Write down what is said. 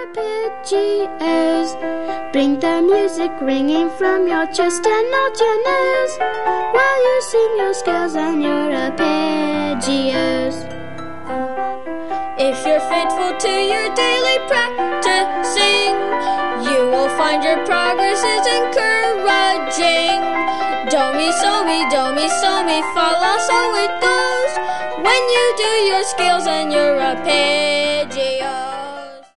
arpeggios. Bring the music ringing from your chest and not your nose, while you sing your scales and your arpeggios. If you're faithful to your daily practicing, you will find your progress is encouraging. Do mi, so mi, do mi, so mi, fa, la, so it goes when you do your scales and your arpeggios.